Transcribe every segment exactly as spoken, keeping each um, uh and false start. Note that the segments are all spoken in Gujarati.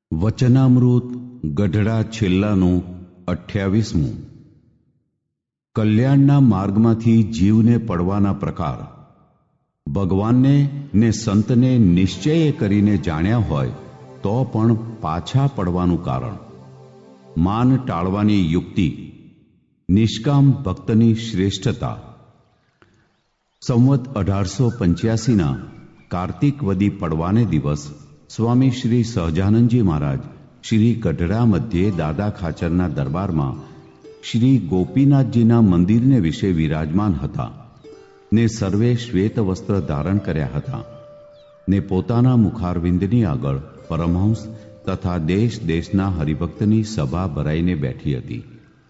વચનામૃત ગઢડા છેલ્લાનું અઠ્યાવીસમું. કલ્યાણના માર્ગમાંથી જીવને પડવાના પ્રકાર. ભગવાનને ને સંતને નિશ્ચય કરીને જાણ્યા હોય તો પણ પાછા પડવાનું કારણ. માન ટાળવાની યુક્તિ. નિષ્કામ ભક્તની શ્રેષ્ઠતા. સંવત અઢારસો પંચ્યાસીના કાર્તિક વદી પડવાને દિવસ સ્વામી શ્રી સહજાનંદજી મહારાજ શ્રી ગઢડા મધ્યે દાદા ખાચરના દરબારમાં શ્રી ગોપીનાથજીના મંદિરને વિશે વિરાજમાન હતા ને સર્વે શ્વેત વસ્ત્ર ધારણ કર્યા હતા ને પોતાના મુખારવિંદની આગળ પરમહંસ તથા દેશ દેશના હરિભક્તની સભા ભરાઈને બેઠી હતી.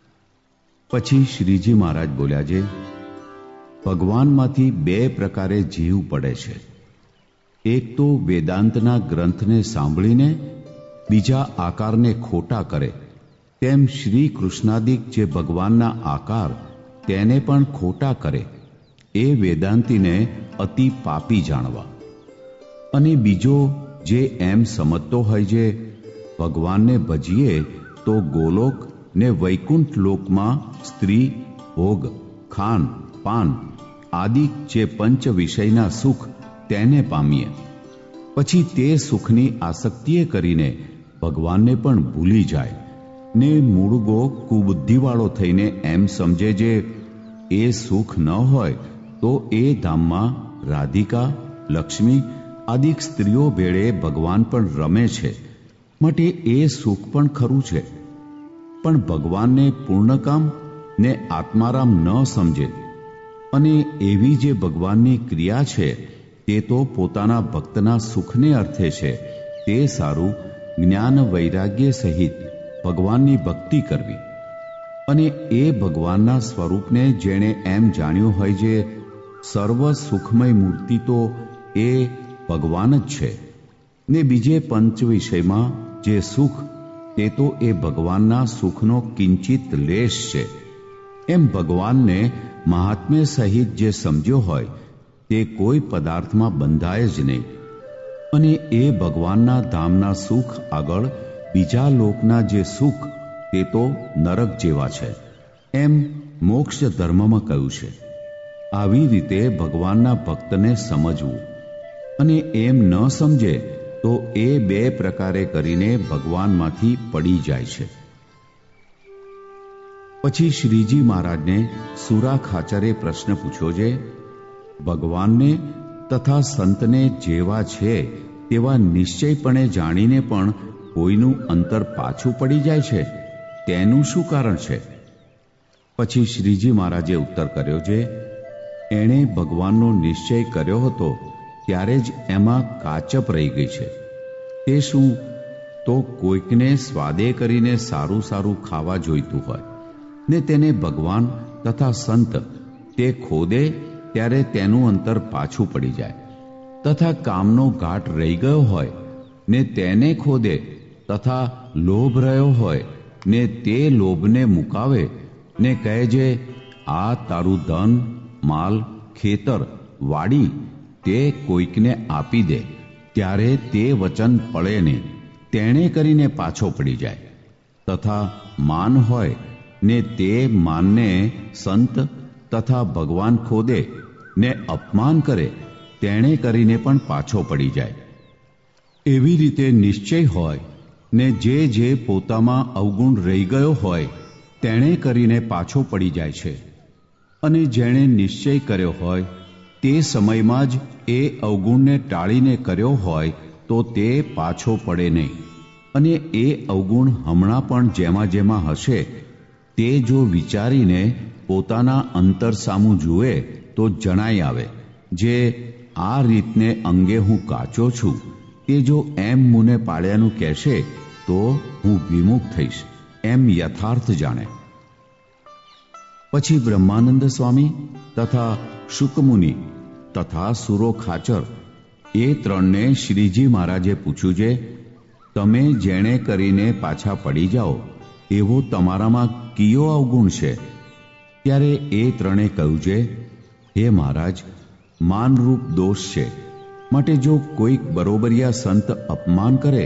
પછી શ્રીજી મહારાજ બોલ્યા છે, ભગવાનમાંથી બે પ્રકારે જીવ પડે છે. એક તો વેદાંતના ગ્રંથને સાંભળીને બીજા આકારને ખોટા કરે, તેમ શ્રી કૃષ્ણાદિક જે ભગવાનના આકાર તેને પણ ખોટા કરે, એ વેદાંતીને અતિ પાપી જાણવા. અને બીજો જે એમ સમજતો હોય છે ભગવાનને ભજીએ તો ગોલોક ને વૈકુંઠ લોકમાં સ્ત્રી, ભોગ, ખાન પાન આદિ જે પંચ વિષયના સુખ તેને પામીએ, પછી તે સુખની આસક્તિએ કરીને ભગવાનને પણ ભૂલી જાય ને મૂળગો કુબુદ્ધિવાળો થઈને એમ સમજે જે એ સુખ ન હોય તો એ ધામમાં રાધિકા, લક્ષ્મી આદિક સ્ત્રીઓ ભેળે ભગવાન પણ રમે છે, માટે એ સુખ પણ ખરું છે. પણ ભગવાનને પૂર્ણકામ ને આત્મારામ ન સમજે અને એવી જે ભગવાનની ક્રિયા છે તે તો પોતાના ભક્તના સુખને અર્થે છે, તે સારું જ્ઞાન વૈરાગ્ય સહિત ભગવાનની ભક્તિ કરવી. અને એ ભગવાનના સ્વરૂપને જેણે એમ જાણ્યું હોય જે સર્વ સુખમય મૂર્તિ તો એ ભગવાન જ છે ને બીજે પંચ વિષયમાં જે સુખ તે તો એ ભગવાનના સુખનો કિંચિત લેશ છે, એમ ભગવાનને મહાત્મ્ય સહિત જે સમજ્યો હોય તે કોઈ પદાર્થમાં બંધાય જ નહીં. અને એ ભગવાનના ધામના સુખ આગળ બીજા લોકના જે સુખ તે તો નરક જેવા છે, એમ મોક્ષ ધર્મમાં કહ્યું છે. આવી રીતે ભગવાનના ભક્તને સમજવું, અને એમ ન સમજે તો એ બે પ્રકારે કરીને ભગવાનમાંથી પડી જાય છે. પછી શ્રીજી મહારાજને સુરા ખાચરે પ્રશ્ન પૂછ્યો છે, ભગવાનને તથા સંતને જેવા છે તેવા નિશ્ચયપણે જાણીને પણ કોઈનું અંતર પાછું પડી જાય છે, તેનું શું કારણ છે? પછી શ્રીજી મહારાજે ઉત્તર કર્યો છે, એણે ભગવાનનો નિશ્ચય કર્યો હતો ત્યારે જ એમાં કાચપ રહી ગઈ છે. તે શું તો કોઈકને સ્વાદે કરીને સારું સારું ખાવા જોઈતું હોય ને તેને ભગવાન તથા સંત તે ખોદે ત્યારે તેનું અંતર પાછું પડી જાય, તથા કામનો ઘાટ રહી ગયો હોય ને તેને ખોદે, તથા લોભ રહ્યો હોય ને તે લોભને મુકાવે ને કહે છે આ તારું ધન, માલ, ખેતર, વાડી તે કોઈકને આપી દે, ત્યારે તે વચન પડે નહીં, તેણે કરીને પાછો પડી જાય. તથા માન હોય ને તે માનને સંત તથા ભગવાન ખોદે ને અપમાન કરે, તેણે કરીને પણ પાછો પડી જાય. એવી રીતે નિશ્ચય હોય ને જે જે પોતામાં અવગુણ રહી ગયો હોય તેણે કરીને પાછો પડી જાય છે. અને જેણે નિશ્ચય કર્યો હોય તે સમયમાં જ એ અવગુણને ટાળીને કર્યો હોય તો તે પાછો પડે નહીં. અને એ અવગુણ હમણાં પણ જેમાં જેમાં હશે તે જો વિચારીને પોતાના અંતર સામું જુએ તો જણાઈ આવે જે આ રીતને અંગે હું કાચો છું, તે જો એમ મુને પાડ્યાનું કહેશે તો હું વિમુખ થઈશ, એમ યથાર્થ જાણે. પછી બ્રહ્માનંદ સ્વામી તથા શુકમુનિ તથા સુરો ખાચર એ ત્રણને શ્રીજી મહારાજે પૂછ્યું છે, તમે જેણે કરીને પાછા પડી જાઓ એવો તમારામાં કયો અવગુણ છે? ત્યારે એ ત્રણે કહ્યું છે, હે મહારાજ, માનરૂપ દોષ છે, માટે જો કોઈક બરોબરિયા સંત અપમાન કરે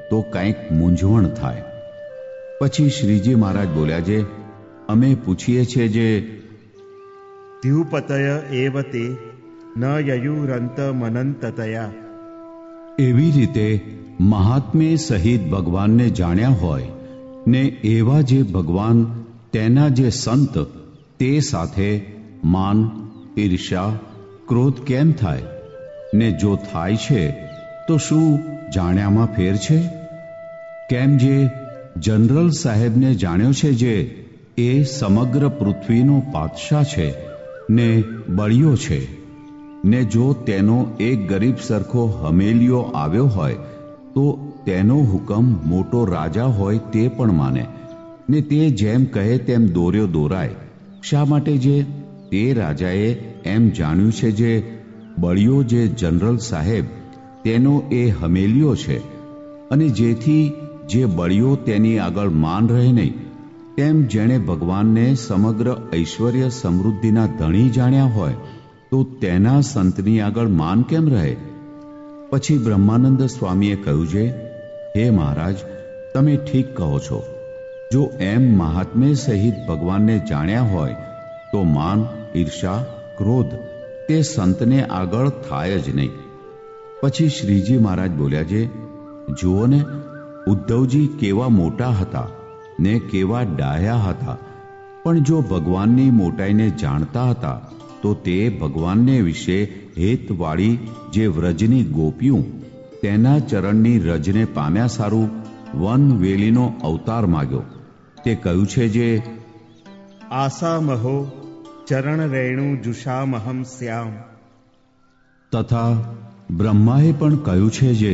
તો કંઈક મૂંઝવણ થાય. પછી શ્રીજી મહારાજ બોલ્યા છે, અમે પૂછીએ છીએ જે દ્યુપતય એવ તે ન યયુરંત મનંતતયા. એવી રીતે મહાત્મે સહિત ભગવાનને જાણ્યા હોય ને એવા જે ભગવાન તેના જે સંત તે સાથે માન, ઈર્ષા, ક્રોધ કેમ થાય? ને જો થાય છે તો શું જાણ્યામાં ફેર છે? કેમ જે જનરલ સાહેબને જાણ્યો છે જે એ સમગ્ર પૃથ્વીનો પાતશાહ છે ને બળિયો છે, ને જો તેનો એક ગરીબ સરખો હમેલિયો આવ્યો હોય તો તેનો હુકમ મોટો રાજા હોય તે પણ માને, ને તે જેમ કહે તેમ દોર્યો દોરાય. શા માટે? જે તે રાજાએ એમ જાણ્યું છે જે બળિયો જે જનરલ સાહેબ તેનો એ હમેલિયો છે, અને જેથી જે બળિયો તેની આગળ માન રહે નહીં, તેમ જેણે ભગવાનને સમગ્ર ઐશ્વર્ય સમૃદ્ધિના ધણી જાણ્યા હોય તો તેના સંતની આગળ માન કેમ રહે? પછી બ્રહ્માનંદ સ્વામીએ કહ્યું છે, હે મહારાજ, તમે ઠીક કહો છો. જો એમ મહાત્મે સહિત ભગવાનને જાણ્યા હોય તો માન, ઈર્ષા, ક્રોધ તે સંતને આગળ થાય જ નહીં. પછી શ્રીજી મહારાજ બોલ્યા છે, જુઓ ને, ઉદ્ધવજી કેવા મોટા હતા ને કેવા ડાહ્યા હતા, પણ જો ભગવાનની મોટાઈને જાણતા હતા તો તે ભગવાનને વિશે હેતવાળી જે વ્રજની ગોપીઓ તેના ચરણની રજને પામ્યા સારું વન વેલીનો અવતાર માગ્યો. તે કહ્યું છે જે આસામહો ચરણ રેણુ જુષામહમ શ્યામ. તથા બ્રહ્માએ પણ કહ્યું છે જે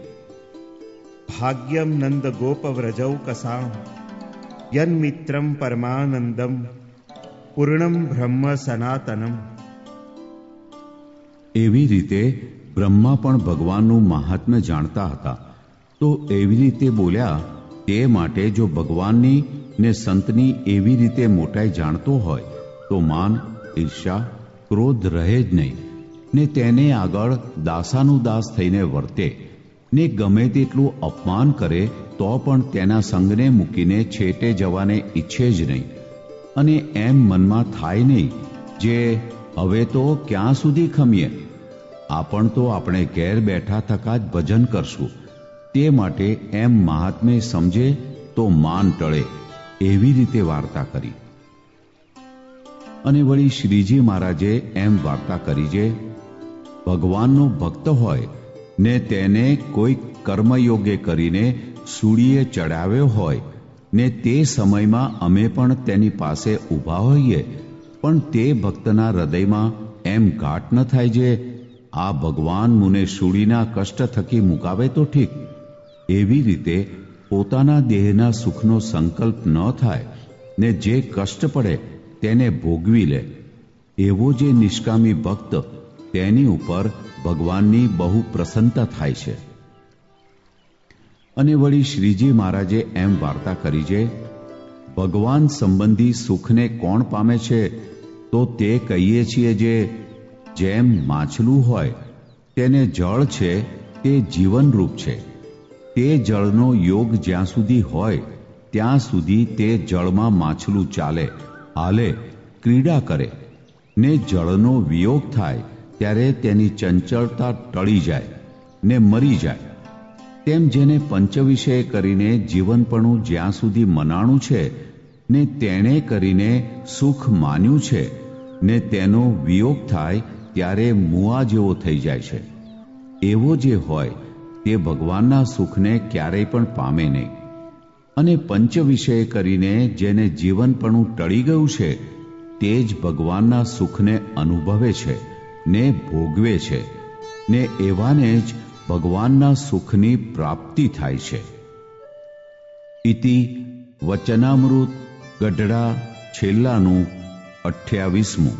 ભાગ્યમ નંદ ગોપ વ્રજૌ કસામ યન્મિત્રમ પરમાનંદમ પૂર્ણમ બ્રહ્મ સનાતનમ. એવી રીતે બ્રહ્મા પણ ભગવાનનું મહાત્મ્ય જાણતા હતા, તો એવી રીતે બોલ્યા. તે માટે જો ભગવાનની ને સંતની એવી રીતે મોટાઈ જાણતો હોય તો માન, ઈર્ષા, ક્રોધ રહે જ નહીં, ને તેને આગળ દાસાનું દાસ થઈને વર્તે, ને ગમે તેટલું અપમાન કરે તો પણ તેના સંગને મૂકીને છેટે જવાને ઈચ્છે જ નહીં. અને એમ મનમાં થાય નહીં જે હવે તો ક્યાં સુધી ખમીએ, આપણ તો આપણે ઘેર બેઠા થકા જ ભજન કરશું. તે માટે એમ મહાત્મે સમજે તો માન ટળે, એવી રીતે વાર્તા કરી. અને વળી શ્રીજી મહારાજે એમ વાર્તા કરી છે, ભગવાનનો ભક્ત હોય ને તેને કોઈ કર્મયોગે કરીને સૂળીએ ચડાવ્યો હોય ને તે સમયમાં અમે પણ તેની પાસે ઊભા હોઈએ, પણ તે ભક્તના હૃદયમાં એમ ઘાટ ન થાય જે આ ભગવાન મુને સૂળીના કષ્ટ થકી મુકાવે તો ઠીક. એવી રીતે પોતાના દેહના સુખનો સંકલ્પ ન થાય ને જે કષ્ટ પડે તેને ભોગવી લે, એવો જે નિષ્કામી ભક્ત તેની ઉપર ભગવાનની બહુ પ્રસન્નતા થાય છે. અને વળી શ્રીજી મહારાજે એમ વાર્તા કરી છે, ભગવાન સંબંધી સુખને કોણ પામે છે? તો તે કહીએ છીએ જે જેમ માછલું હોય તેને જળ છે તે જીવનરૂપ છે. તે જળનો યોગ જ્યાં સુધી હોય ત્યાં સુધી તે જળમાં માછલું ચાલે, હાલે, ક્રીડા કરે, ને જળનો વિયોગ થાય ત્યારે તેની ચંચળતા ટળી જાય ને મરી જાય. તેમ જેને પંચવિષય કરીને જીવનપણું જ્યાં સુધી મનાણું છે ને તેણે કરીને સુખ માન્યું છે ને તેનો વિયોગ થાય ત્યારે મુઆ જેવો થઈ જાય છે, એવો જે હોય તે ભગવાનના સુખને ક્યારેય પણ પામે નહીં. અને પંચવિષય કરીને જેને જીવનપણું ટળી ગયું છે તે જ ભગવાનના સુખને અનુભવે છે ને ભોગવે છે, ને એવાને જ ભગવાનના સુખની પ્રાપ્તિ થાય છે. ઇતિ વચનામૃત ગઢડા છેલ્લાનું અઠ્યાવીસમું.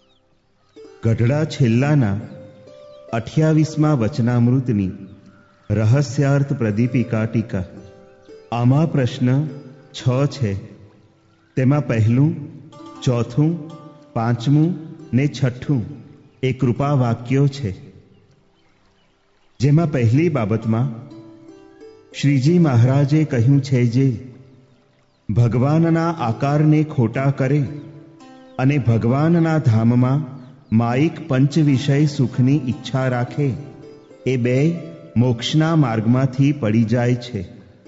ગઢડા છેલ્લાના અઠ્યાવીસમા વચનામૃતની રહસ્યાર્થ પ્રદીપિકા ટીકા. આમાં પ્રશ્ન છ છે. તેમાં પહેલું, ચોથું, પાંચમું ને છઠ્ઠું એ કૃપા વાક્યો છે. જેમાં પહેલી બાબતમાં શ્રીજી મહારાજે કહ્યું છે જે ભગવાનના આકારને ખોટા કરે અને ભગવાનના ધામમાં માયિક પંચ વિષય સુખની ઈચ્છા રાખે એ બે મોક્ષના માર્ગમાંથી પડી જાય છે.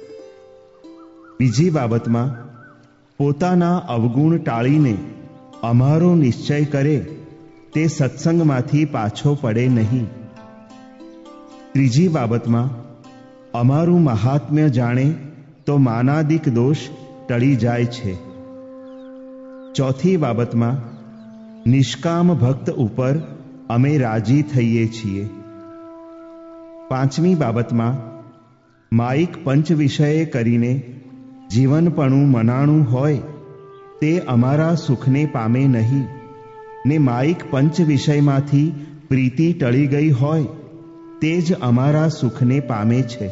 બીજી બાબતમાં પોતાના અવગુણ ટાળીને અમારો નિશ્ચય કરે તે સત્સંગમાંથી પાછો પડે નહીં. ત્રીજી બાબતમાં અમારું મહાત્મ્ય જાણે તો માનાદિક દોષ ટળી જાય છે. ચોથી બાબતમાં નિષ્કામ ભક્ત ઉપર અમે રાજી થઈએ છીએ. પાંચમી બાબતમાં માયિક પંચ વિષયે કરીને જીવનપણું મનાણું હોય તે અમારા સુખને પામે નહીં ને માયિક પંચ વિષયમાંથી પ્રીતિ ટળી ગઈ હોય તે જ અમારા સુખને પામે છે.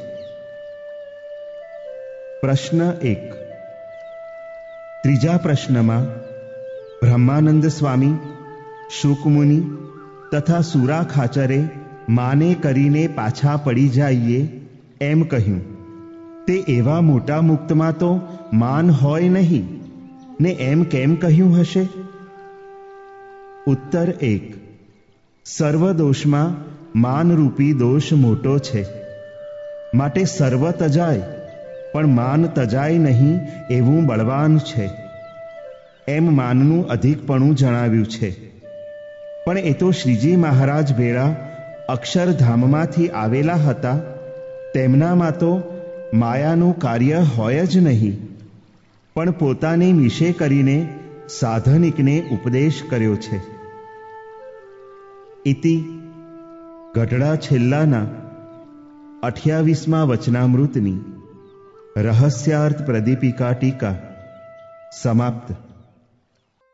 પ્રશ્ન એક. ત્રીજા પ્રશ્નમાં બ્રહ્માનંદ સ્વામી, શુકમુનિ તથા સુરા ખાચરે માને કરીને પાછા પડી જઈએ એમ કહ્યું. તે એવા મોટા મુક્તમાં તો માન હોય નહીં ને એમ કેમ કહ્યું હશે? ઉત્તર એક. સર્વ દોષમાં માનરૂપી દોષ મોટો છે, માટે સર્વ તજાય પણ માન તજાય નહીં એવું બળવાન છે એમ માનનું અધિકપણું જણાવ્યું છે. પણ એ તો શ્રીજી મહારાજ ભેળા અક્ષરધામમાંથી આવેલા હતા, તેમનામાં તો માયાનું કાર્ય હોય જ નહીં, પણ પોતાને વિશે કરીને સાધનિકને ઉપદેશ કર્યો છે. ઇતિ ગઢડા છેલ્લાના અઠ્યાવીસમા વચનામૃતની રહસ્યાર્થ પ્રદીપિકા ટીકા સમાપ્ત.